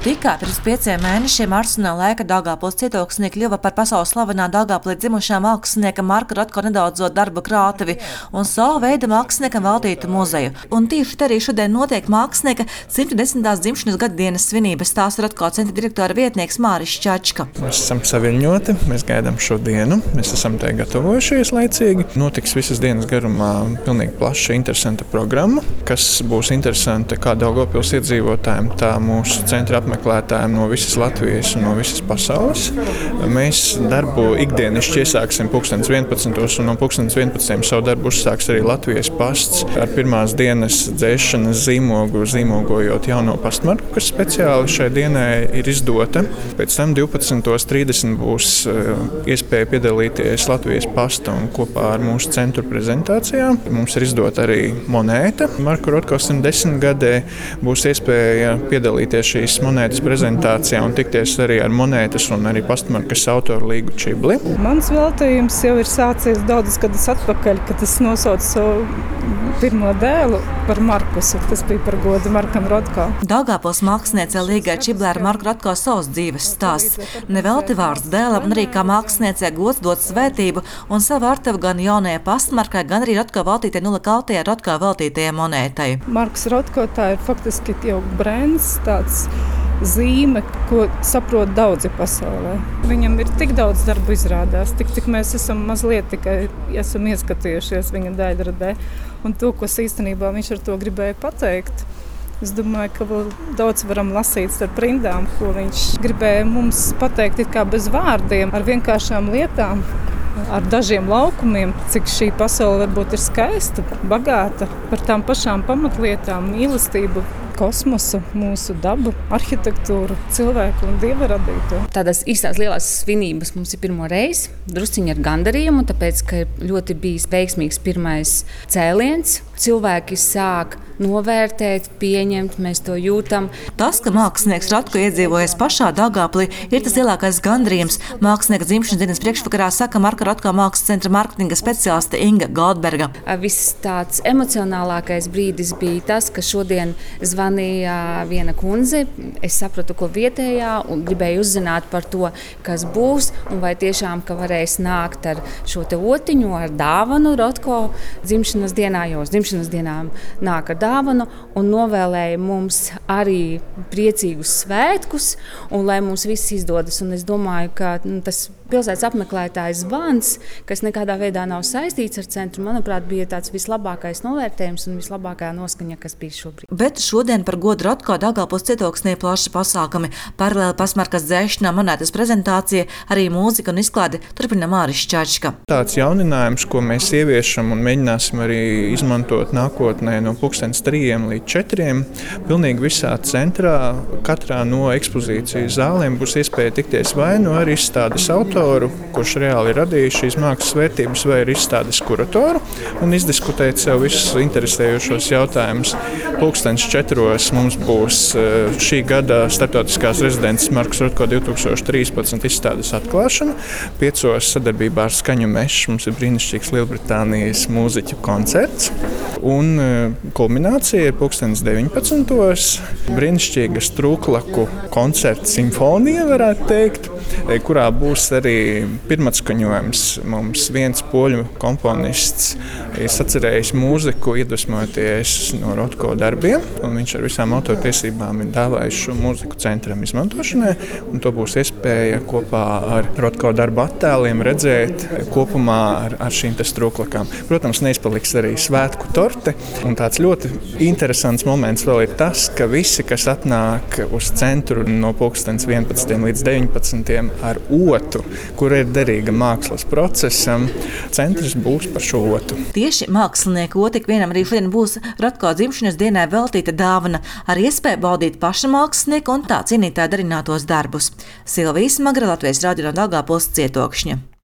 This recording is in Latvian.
Tikai pirms 5 mēnešiem Arsenāla laika Daugavpils cietoksnī kļuva par pasaules slavenā Daugavpilī dzimušā mākslinieka Marka Rotko nedaudzo darbu krātuvi un savu veidu māksliniekam veltītu muzeju. Un tieši te arī šodien notiek mākslinieka 110. dzimšanas gadadienas svinības, stāsta Rotko centra direktora vietnieks Māris Čačka. Mēs esam saviļņoti, mēs gaidām šo dienu, mēs esam tai gatavojušies laicīgi. Notiks visas dienas garumā pilnīgi plaša, interesanta programma, kas būs interesanta kā Daugavpils iedzīvotājiem, tā mūsu centra apmeklētājiem no visas Latvijas un no visas pasaules. Mēs darbu ikdienišķi iesāksim 11:00 un no 11:11 savu darbu uzsāks arī Latvijas pasts ar pirmās dienas dzēšanas zīmogu, zīmogojot jauno pastmarku, kas speciāli šai dienai ir izdota. Pēc tam 12:30 būs iespēja piedalīties Latvijas pasta un kopā ar mūsu centru prezentācijā. Mums ir izdota arī monēta. Marka Rotko 110 gadē būs iespēja piedalīties šīs monētas prezentācijā un tikties arī ar monētas un arī pastmarkas autoru Līgu Čibli. Mans veltījums jau ir sācies daudzus gadus atpakaļ, kad es nosaucu savu pirmo dēlu par Markusu. Tas bija par godu Markam Rotko. Daugavpils māksliniecei Līgai Čiblei ar Marku Rotko savs dzīves stāsts. Nevelti vārds dēlam un arī kā māksliniecei gods dot svētību un savu artavu gan jaunajai pastmarkai, gan arī Rotko veltītajai nulakautajai Rotko veltītajai monētai. Marks Rotko tā ir faktiski jau brands, tāds zīme, ko saprot daudzi pasaulē. Viņam ir tik daudz darbu izrādās, cik mēs esam mazliet tikai esam ieskatījušies viņa daļradē. Un to, ko īstenībā viņš ar to gribēja pateikt, es domāju, ka vēl daudz varam lasīt starp rindām, ko viņš gribēja mums pateikt it kā bez vārdiem, ar vienkāršām lietām, ar dažiem laukumiem, cik šī pasaule varbūt ir skaista, bagāta, par tām pašām pamatlietām, mīlestību, kosmosu, mūsu dabu, arhitektūru, cilvēku un dieva radīto. Tādas īstās lielās svinības mums ir pirmo reizi, drusciņi ar gandarījumu, tāpēc, ka ļoti bijis veiksmīgs pirmais cēliens. Cilvēki sāk novērtēt, pieņemt, mēs to jūtam. Tas, ka mākslinieks Rotko iedzīvojas pašā Daugavpilī, ir tas lielākais gandarījums. Mākslinieka dzimšanas dienas priekšvakarā saka Marka Rotko mākslas centra mārketinga speciāliste Inga Goldberga. Viss tāds emocionālākais brīdis bija tas, ka šodien zvanīja viena kundze. Es sapratu, ko vietējā un gribēju uzzināt par to, kas būs un vai tiešām, ka varēs nākt ar šo te otiņu, ar dāvanu Rotko dzimšanas dienā, jo dzimšanas dienām nāk ar dāvanu un novēlēja mums arī priecīgus svētkus un lai mums viss izdodas. Un es domāju, ka tas pilsētas apmeklētājs zvans, kas nekādā veidā nav saistīts ar centru, manuprāt, bija tāds vislabākais novērtējums un vislabākā noskaņa, kas bija šobrīd. Bet šodien par godu Rotko Daugavpils cietoksnī plaši pasākumi. Paralēli pastmarkas dzēšanā, monētas prezentācija, arī mūzika un izklāde turpina Māris Čačka. Tāds jauninājums, ko mēs ieviešam un mēģināsim arī izmantot nākotnē no 3 līdz 4. Pilnīgi visā centrā, katrā no ekspozīciju zālēm būs iespēja tikties vai no ar izstādes autoru, kurš reāli radīja šīs mākslas vērtības, vai ar izstādes kuratoru un izdiskutēt sev visus interesējošos jautājumus. 4:00 mums būs šī gada starptautiskās rezidences Marks Rotko 2013 izstādes atklāšana. 5:00 sadarbībā ar Skaņu Mešs mums ir brīnišķīgs Lielbritānijas mūziķu koncerts. Un kulminācija ir 19:00. Brīnišķīga Strūklaku koncerta simfonija, varētu teikt, kurā būs arī pirmatskaņojums. Mums viens poļu komponists ir sacerējis mūziku, iedvesmojoties no Rotko darbiem, un viņš ar visām autortiesībām ir dāvājis šo mūziku centram izmantošanai, un to būs iespēja kopā ar Rotko darbu attēliem redzēt kopumā ar šīm te Strūklakām. Protams, neizpaliks arī svētku torte, un tāds ļoti interesants moments vēl ir tas, ka visi, kas atnāk uz centru no 11 līdz 19 ar otu, kur ir derīga mākslas procesam, centrs būs par šo otu. Tieši mākslinieku otu ikvienam arī šodien būs Rotko dzimšanas dienai veltīta dāvana ar iespēju baudīt paša mākslinieka un tā cienītāja darinātos darbus. Silvija Smagra, Latvijas radio no Daugavpils cietokšņa.